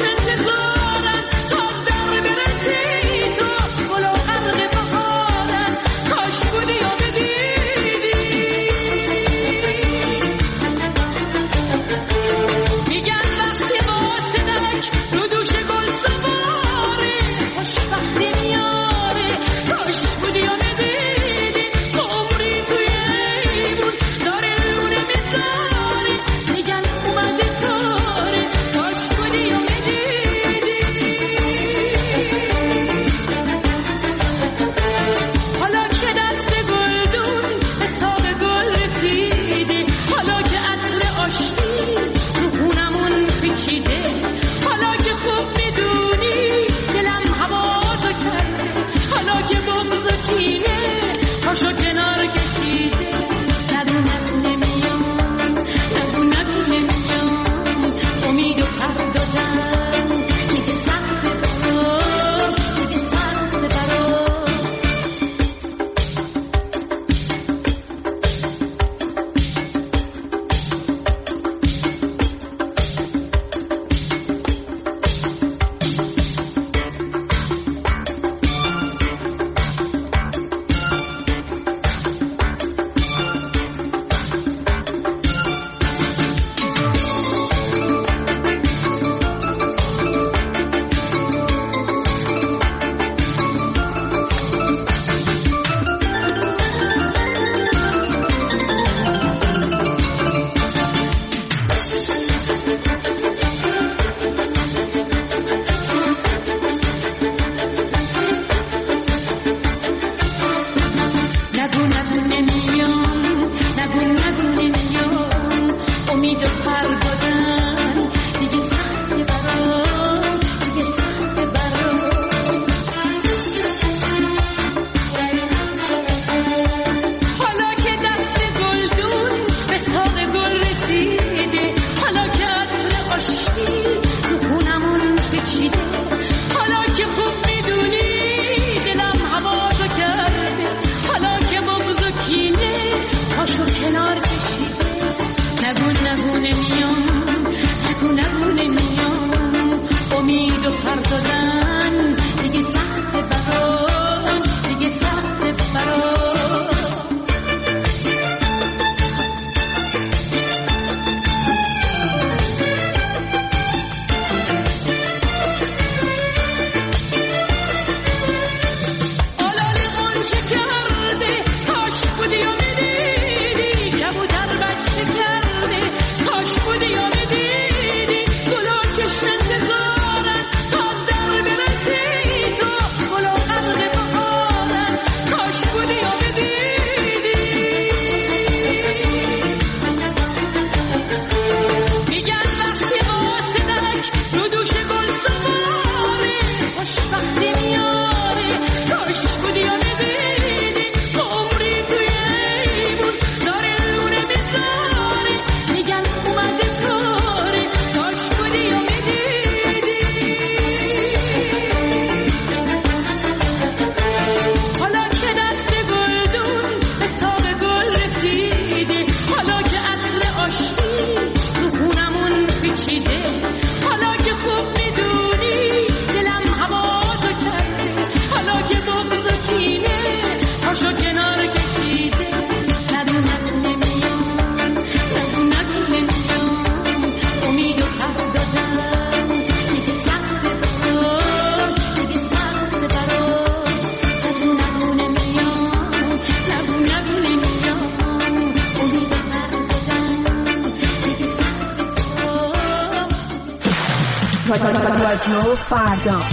رادیو فردا.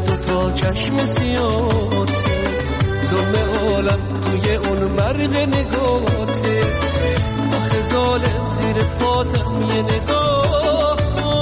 دوتا چشم سیاته، ظلم عالم توی اون مرد نگاته. آخه ظالم زیر پاتم یه نگاه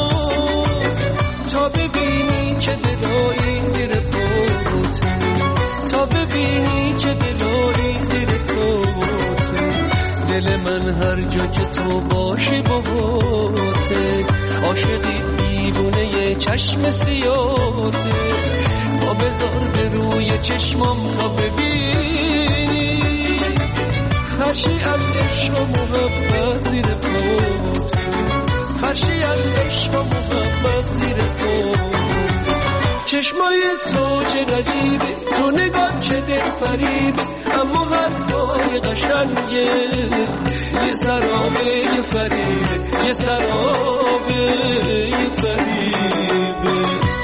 تا ببینی چه دلایی زیر پاته، تا ببینی چه دلایی زیر پاته. دل من هر جا که تو باشی باهاته، عاشقی دیوونه یه چشم سیاته. با بذار به روی چشمام تا ببینی فرشی از عشق و محبت زیر پاته، فرشی از عشق و محبت زیر پاته. چشمای تو چه غریبه، تو نگاه چه دل فریبه، اما حرفای قشنگه یه سرابه یه فریبه، یه سرابه یه فریبه.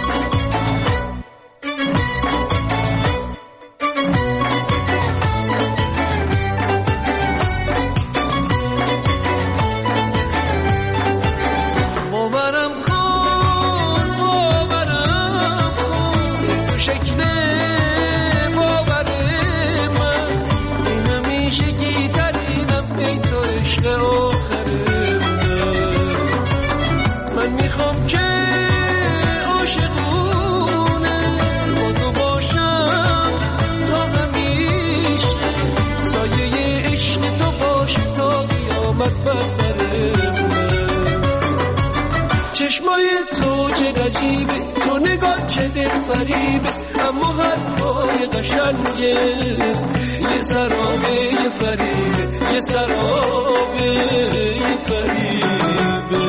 چشمای تو چه عجیبه، تو نگاه چه دل فریبه، اما حرفای قشنگه یه سرابه یه فریبه، یه سرابه یه فریبه.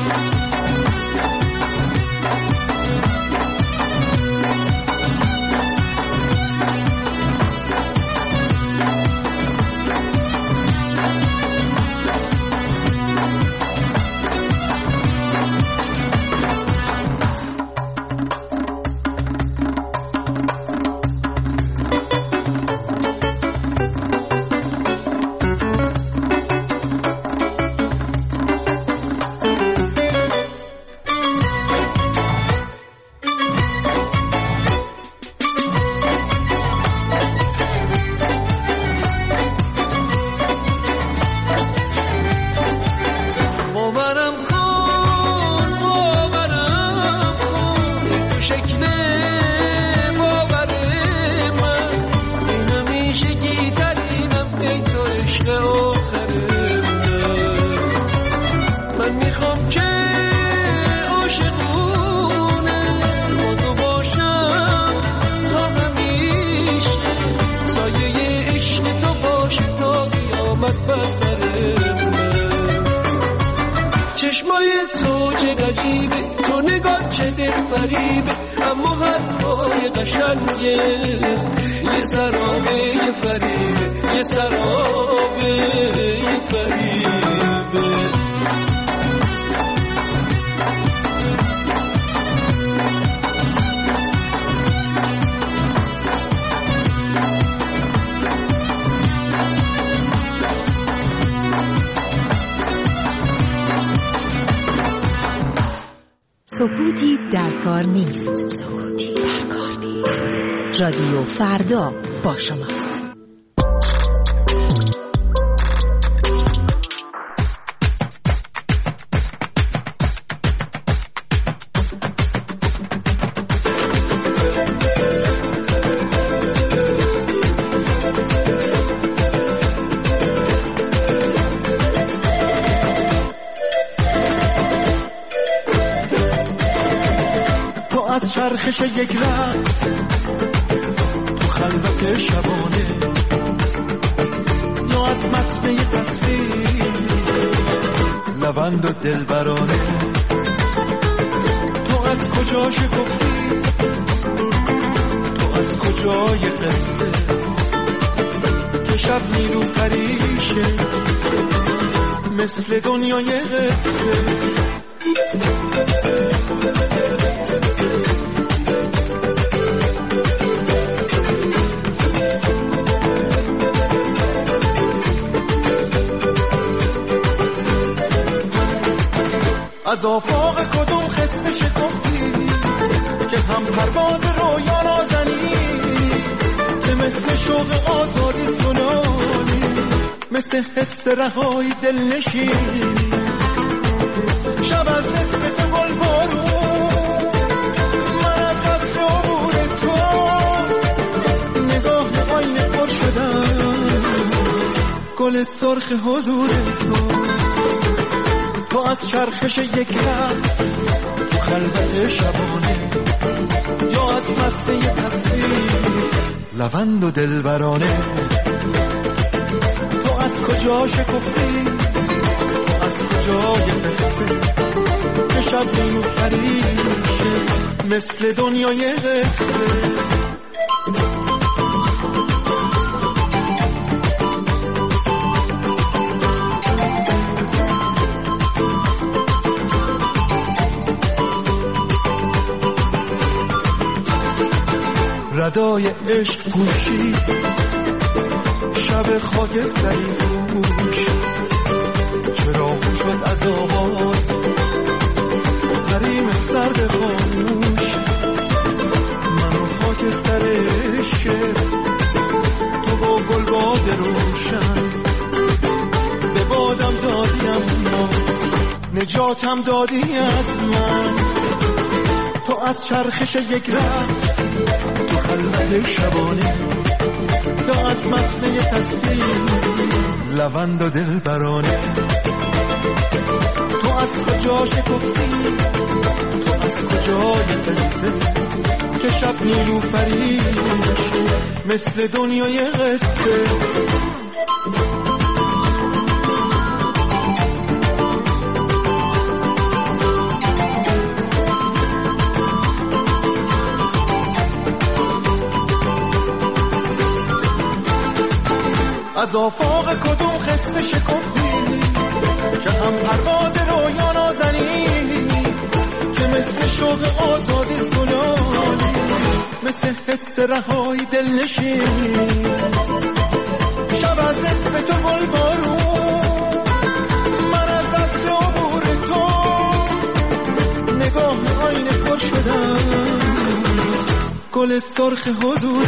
چشمای تو چه عجیبه، تو نگاه چه دل فریبه، اما حرفای قشنگه یه سرابه یه فریبه، یه سرابه یه فریبه. سکوتی در کار نیست. سکوتی در کار نیست. رادیو فردا با شماست. چرخش یک رقص تو خلوت شبانه، یا از متن یه تصویر لبند و دلبرانه. تو از کجا شکفتی، تو از کجای قصه، تو شب نیرو پریشه مثل دنیای قصه. از آفاق کدوم خسته شکفتی که هم پرواز روی مثل حس رهایی دلنشینی. شب از اسم تو گل بارون، من از قصد عبور تو نگاه آینه پر شدم، گل سرخ حضور تو از چرخش یک رقص تو خلوت شبانه، یا از متن یه تصویر لوند و دلبرانه. تو از کجا شکفتی، تو از کجای قصه که شب نیلوفریشه مثل دنیای قصه. ردای عشق پوشید شب خاکستری پوش، چراغ شد از آواز حریم سرد خاموش. من خاکستر عشق تو با گلباد روشن، به بادم دادیم ما نجاتم دادی از من. تو از چرخش یک رقص تو خلوت شبانه، یا از متن یه تصویر لوند و دلبرانه. تو از کجا شکفتی، تو از کجای قصه که شب نیلوفریشه مثل دنیای قصه. از آفاق کدوم خسته شکفتی که هم پرواز رویا نازنی، که مثل شوق آزادی سلالی، مثل حس رهایی دلنشینی. شب از اسم تو گل بارون، من از عطر عبور تو نگاه آینه پر شدم، گل سرخ حضور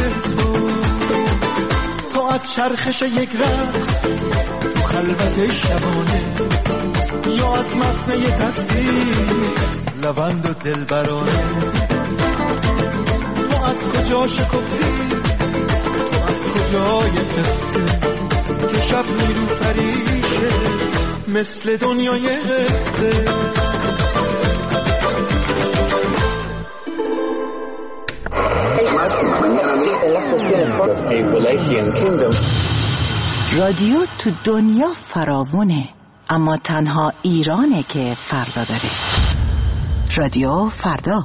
تو از چرخش یک رقص تو خلوت شبانه، یا از متن یه تصویر لوند و دلبرانه. تو از کجا شکفتی، تو از کجای قصه که شب نیلوفریشه مثل دنیای قصه. رادیو تو دنیا فراوونه، اما تنها ایرانه که فردا داره. رادیو فردا.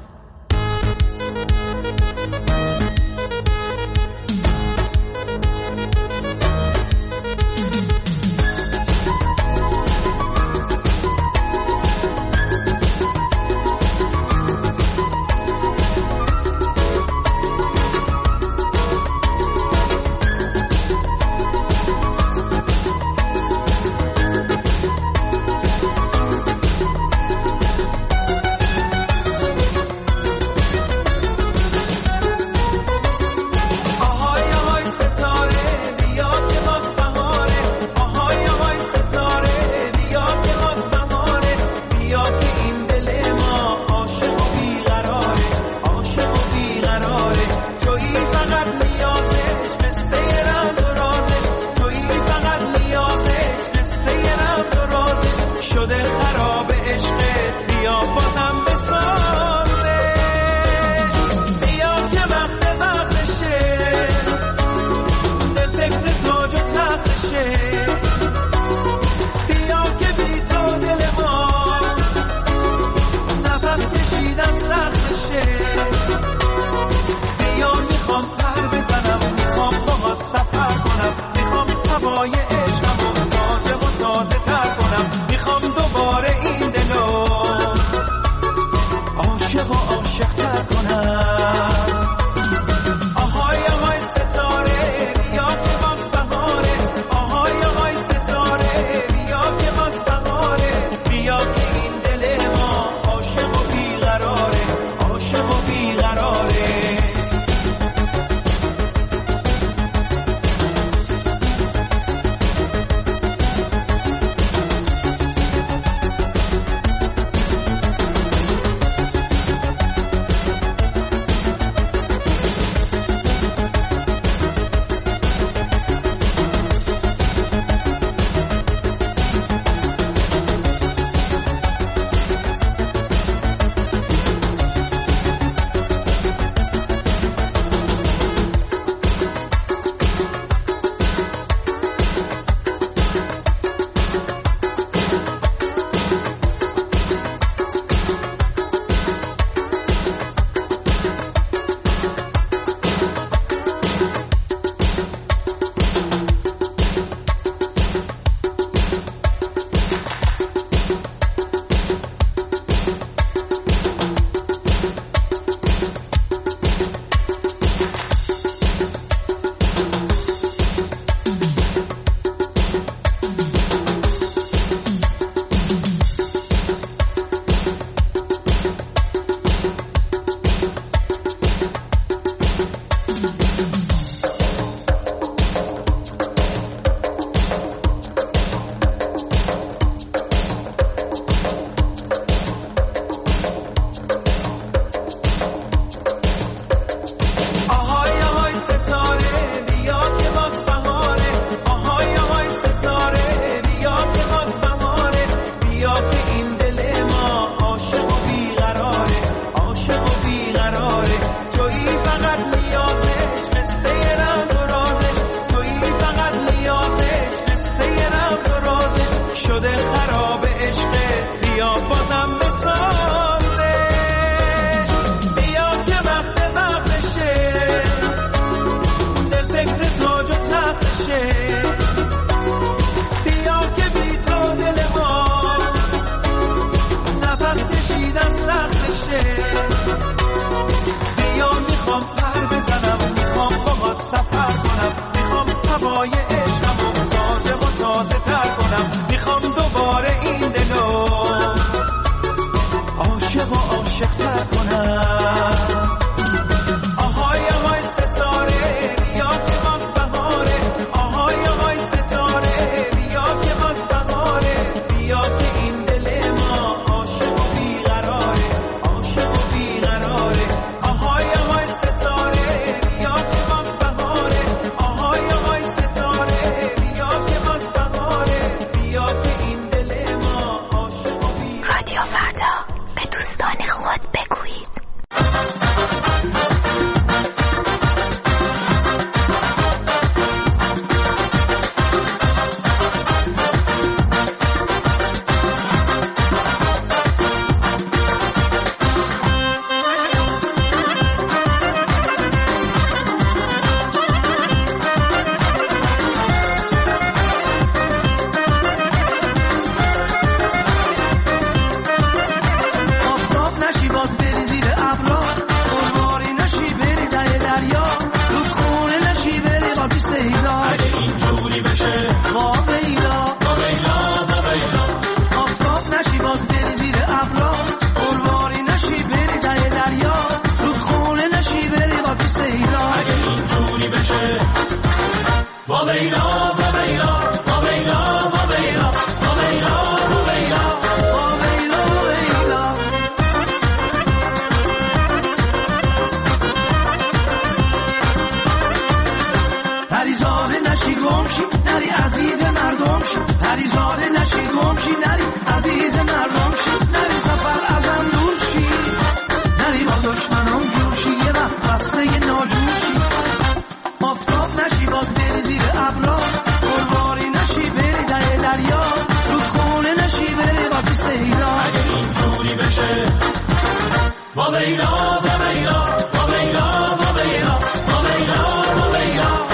پریزاده نشی گمشی نری عزیز مردم شی، پریزاده نشی گمشی نری عزیز مردم شی، نری سفر ازم دور شی، نری با دشمنان جوشی یه وقت بسته ناجوشی، آفتاب نشی باز بری زیر ابرا، قرواری نشی بری ده دریا، رو خونه نشی بری با پیست هیلا. اگه اینجوری بشه با بیلا با بیلا با بیلا با بیلا با بیلا با بیلا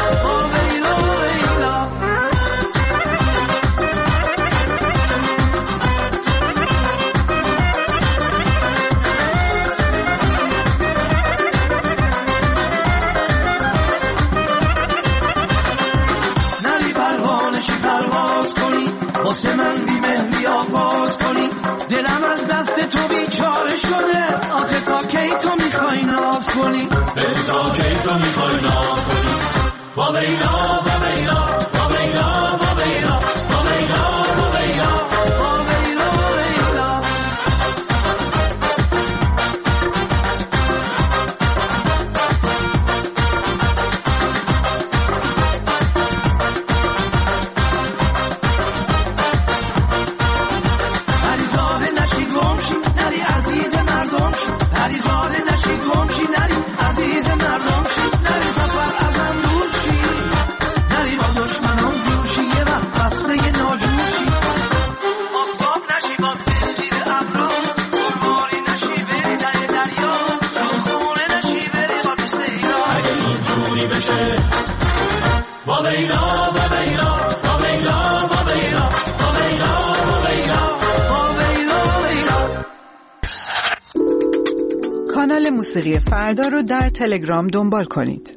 واسه من بیمهری آغاز کنی، دلم از دست تو بیچاره شده، آخه تا کی تو میخوای ناز کنی، بری تا کی تو میخوای ناز کنی. با بیلا با بیلا با بیلا با بیلا با بیلا با بیلا با بیلا بیلا. پریزاده نشی گمشی نری عزیز مردم شی، نری سفر ازم دور شی، نری با دشمنان جوشی یه وقت بسته ناجوشی، آفتاب نشی باز بری زیر ابرا، قرواری نشی بری ده دریا، رو خونه نشی بری با پیست هیلا. اگه اینجوری بشه با بیلا با بیلا با بیلا با بیلا با بیلا با بیلا با بیلا بیلا. کانال موسیقی فردا رو در تلگرام دنبال کنید.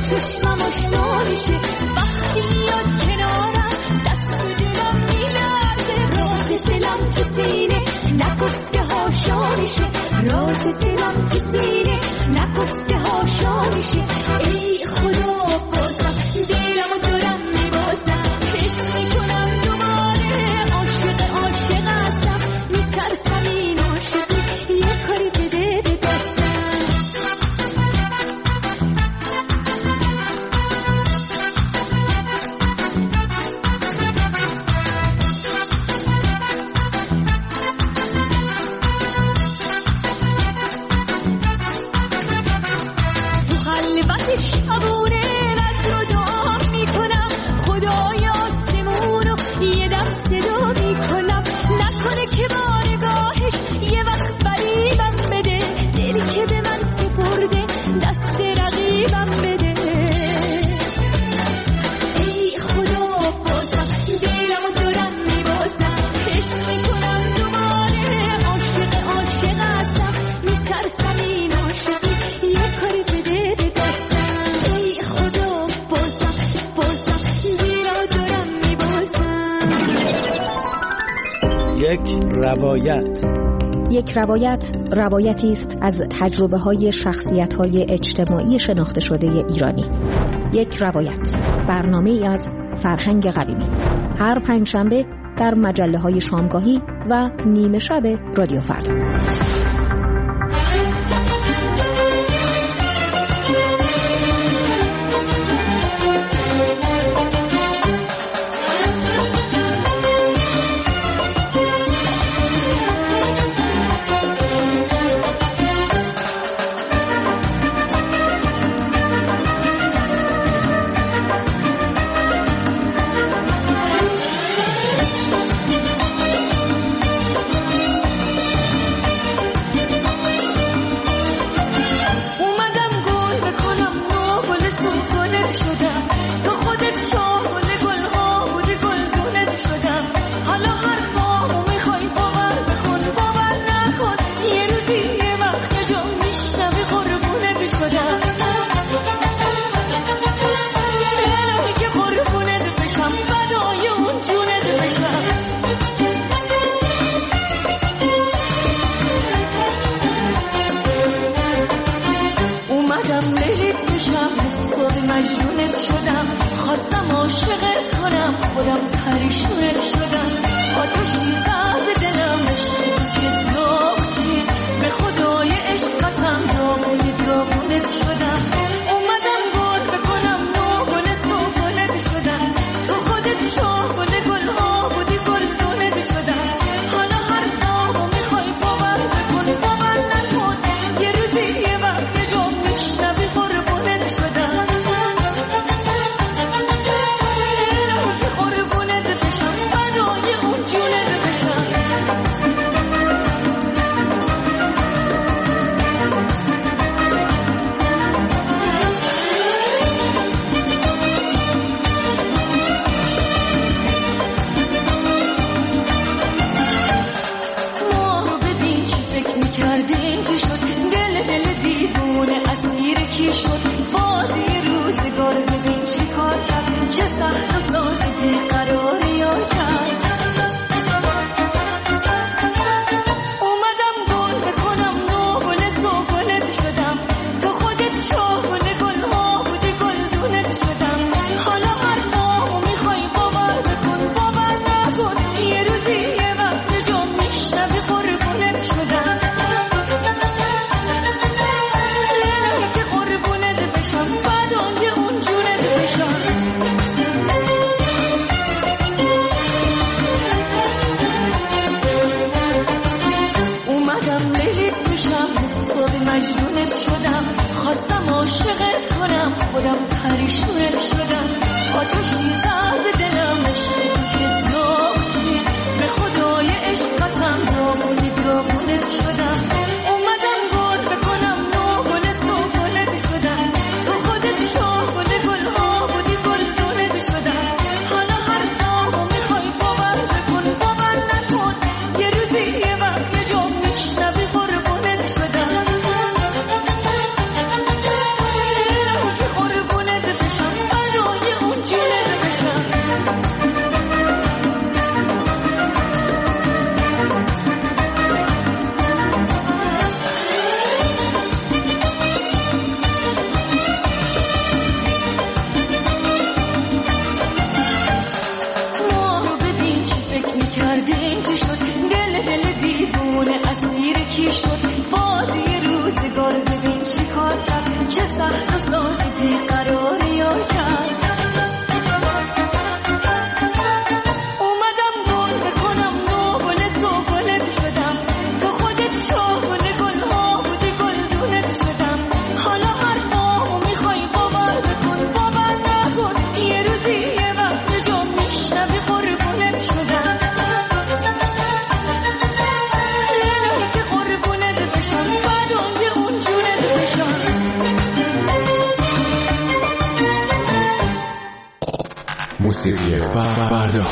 چشمم آشنا میشه وقتی میاد کنارم دست و دلم میلرزه راز دلم تو سینه نگفته هاشا میشه راز دلم تو سینه نگفته هاشا میشه ای خدا بازم دلمو دارم میبازم حس میکنم دوباره عاشق هستم میترسم این عاشقی یه کاری بده به دستم تو خلوت شبونه رد رو دعا میکنم خدای آسمونو یه دم صدا میکنم نکنه که با نگاهش یه وقت فریبم بده دلی که به من سپرده دست رقیبم بده ای خدا بازم دلمو دارم میبازم حس میکنم دوباره عاشق هستم میترسم این عاشقی یه کاری بده به دستم ای خدا بازم دلمو دارم میبازم یک روایتی است از تجربه‌های شخصیت‌های اجتماعی شناخته شده ایرانی. یک روایت، برنامه‌ای از فرهنگ قویمی. هر پنجشنبه در مجله‌های شامگاهی و نیمه شب رادیو فردا. فردا.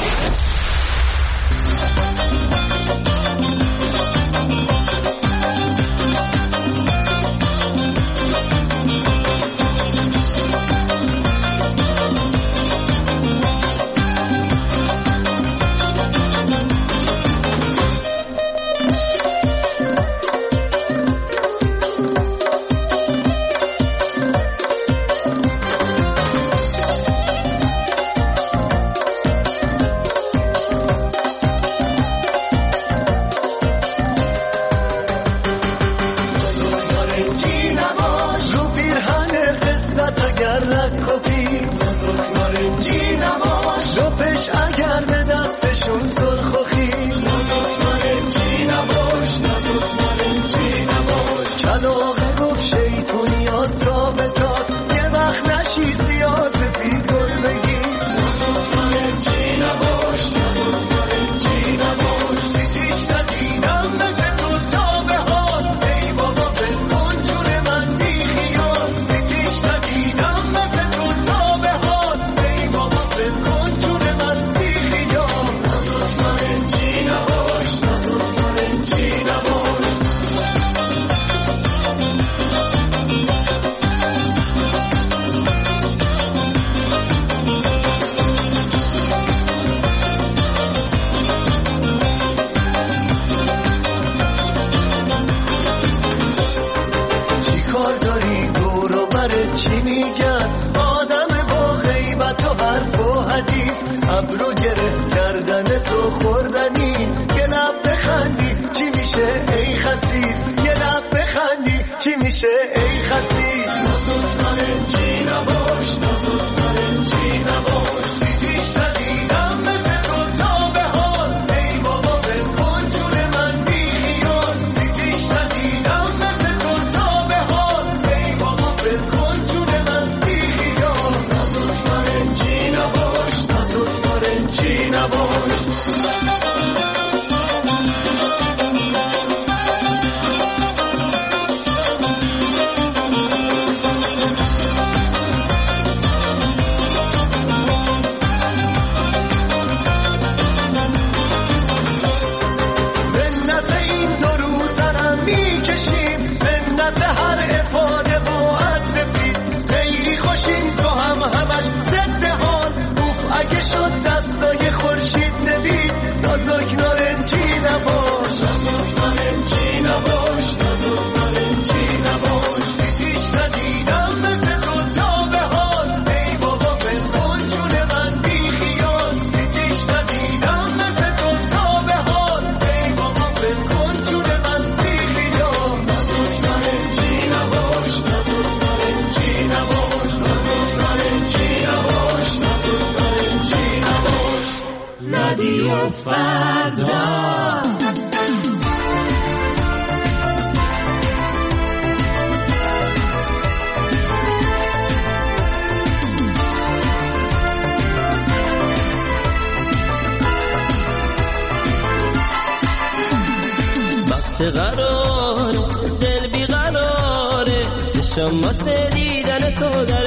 شما دیدن تو در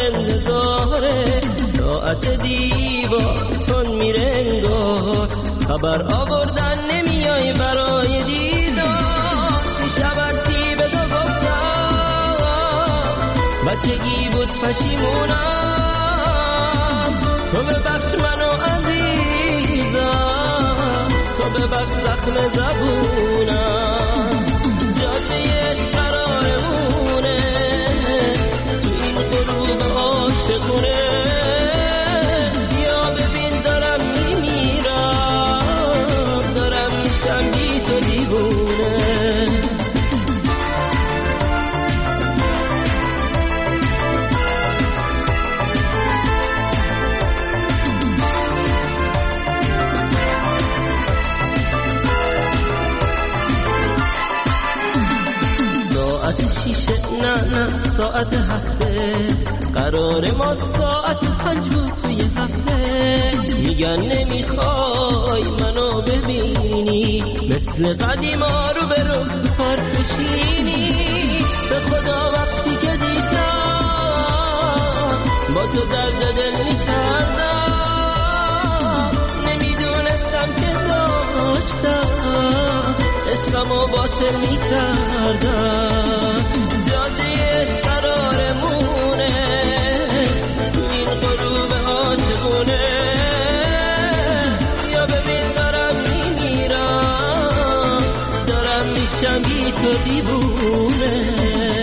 انتظاره ساعت دیوار تون میرنگار خبر آوردن نمیای برای دیدار شبرتی به تو گفتم بچگی بود پشیمونم تو ببخش منو عزیزم تو ببخش زخم زبونم جاده قرارمونه عاشقونه یا ببین دارم میمیرم دارم میشم بی تو دیوونه ساعت شیشه نه ساعت هفته قرار ما ساعت 5 بود توی هفته میگن نمیخوای منو ببینی مثل قدیما رو به رو پارک بشینی به خدا وقتی که دیدم با تو درد دل میکردم خاطر میکردم جادهش قرارمونه تو این غروب عاشقونه یا ببین دارم میمیرم دارم میشم بی تو دیوونه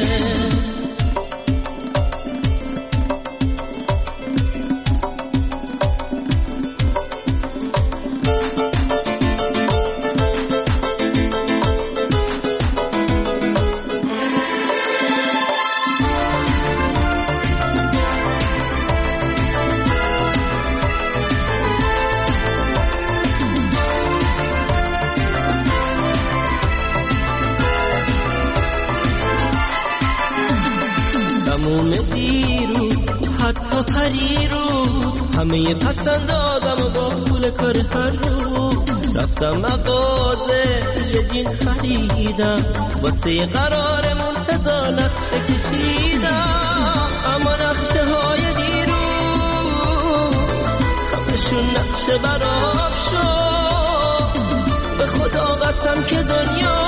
حتی پریروز همه پسند آدم و با پول کار هر روز رفتم مغازه یه جین خریدم واسه قرارمون هزار نقشه کشیدم اما نقشه های دیروز همشون نقشه برام شد به خدا قسم که دنیا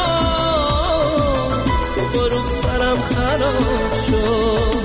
به غروب سرم خراب شد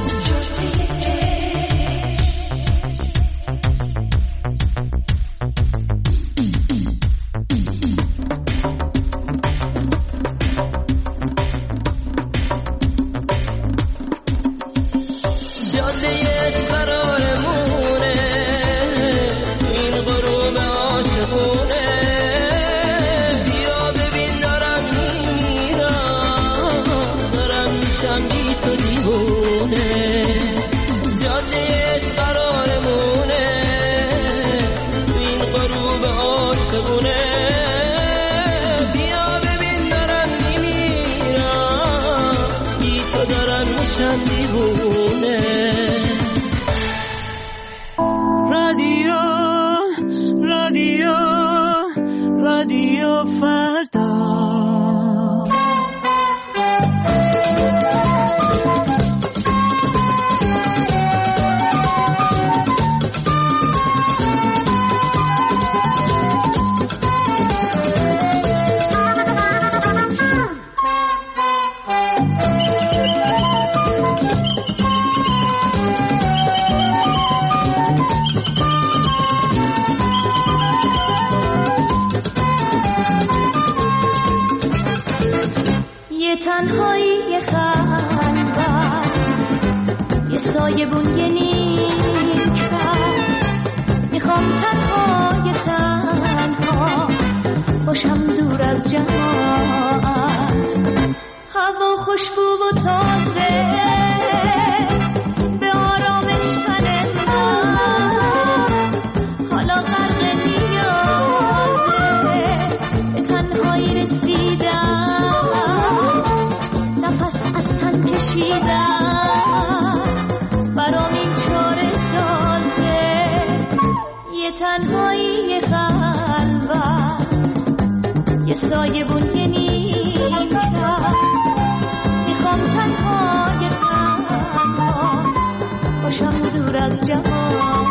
رادیو فردا تنهایی خلوت یه سایه بون یه نیکبر میخوام تنها باشم دور از جماعت هوا خوشبو و تازه به آرامش تن من حالا غرق نیازه به تنهایی رسیدم نفس از تن کشیدم برام این چاره سازه یه تنهایی خلوت یه سایه بون یه نیمکت میخوام تنها باشم دور از جماعت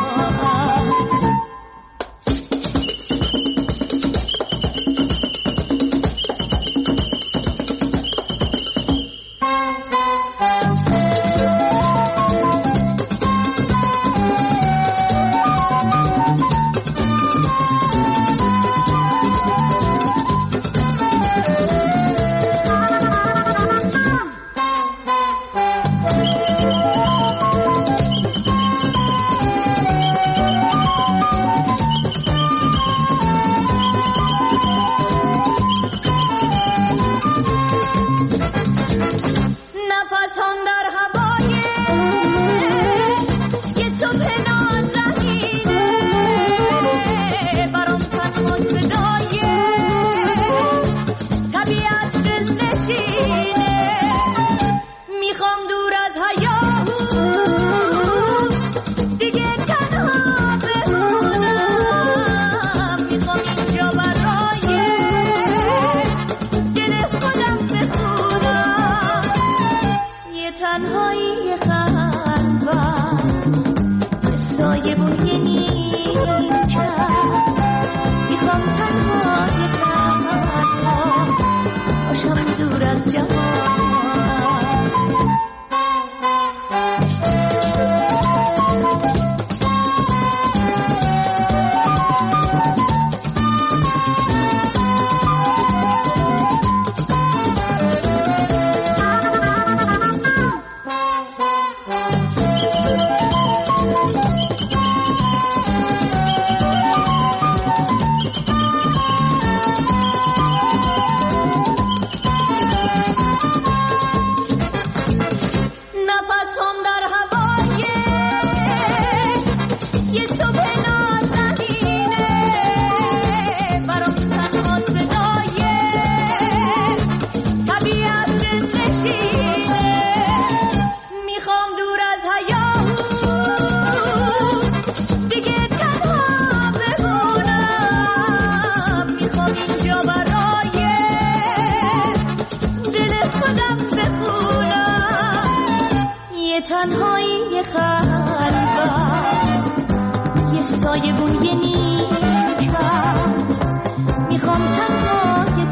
سایبون یه نیکت میخوام تنها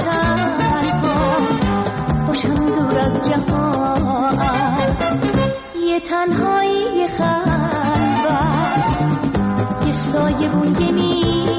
باشم دور از جهان یه تنهایی یه خلوت یه سایبون یه نیکت